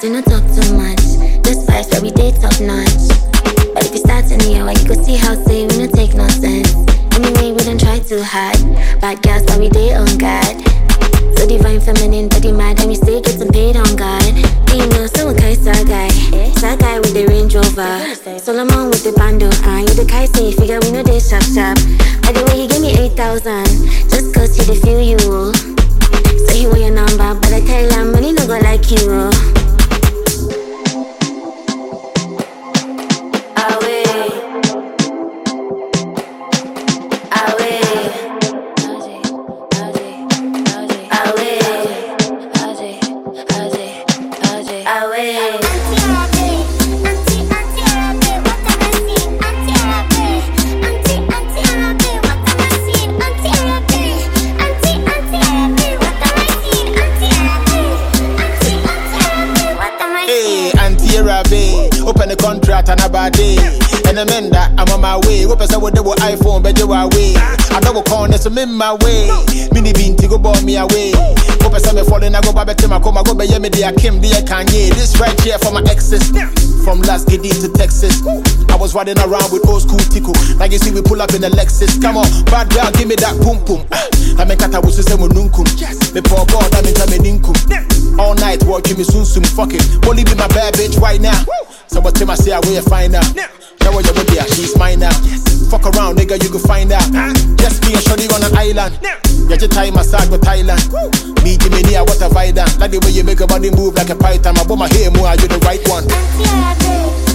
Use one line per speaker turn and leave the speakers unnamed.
do not talk too much. This vibes every day top notch. But if you start in the hour, you go see how say we no take nonsense. Anyway, we don't try too hard. Bad girls, but we day on guard. So divine feminine, body mad, and we still getting paid on God. You know, so okay, star guy. Star guy with the Range Rover. Solomon with the bando, you the Kai say, figure we know they sharp sharp. By the way, he gave me 8,000, just cause he dey feel you. So he want your number, but I tell him money no go like you.
Open the contract and a bad day. And the men that I'm on my way. What person would do with iPhone, but you away. I double corners, I'm in my way. Mini bean to go ball me away. What person me falling, I go back to my coma, go by me, dear Kim, dear Kanye. This right here for my exes. From Las Giddy to Texas. I was riding around with old school tickle. Like you see, we pull up in the Lexus. Come on, bad girl, give me that boom boom. I make kata wusu se mo nunkum. Me pour board, I make me ninkum. All night, watching me soon, fuck it. Only be my bad bitch right now. So what time I say I will find out. Now what you're with there, she's mine now. Fuck around, nigga, you can find out. Just me and Shorty on an island. Get your time massage with Thailand. Me, Jimmy, what a vibe. Like the way you make a body move like a python. My bum, my hair more, you're the right one.